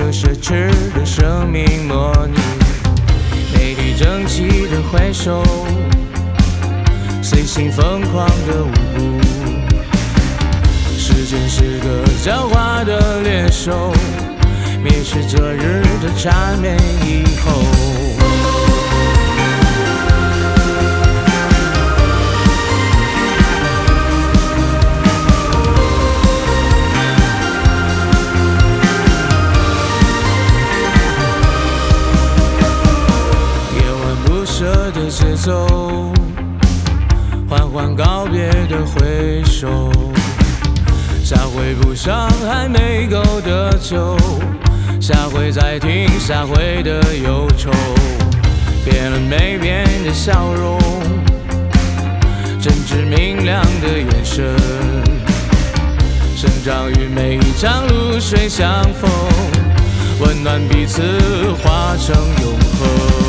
个奢侈的生命模拟，美丽整齐的挥手，随性疯狂的舞步。时间是个狡猾的猎手，蔑视昨日的谄媚以后。的节奏，缓缓告别的挥手，下回不伤还没够的酒，下回再听下回的忧愁，变了没变的笑容，真挚明亮的眼神，生长于每一场露水相逢，温暖彼此化成永恒。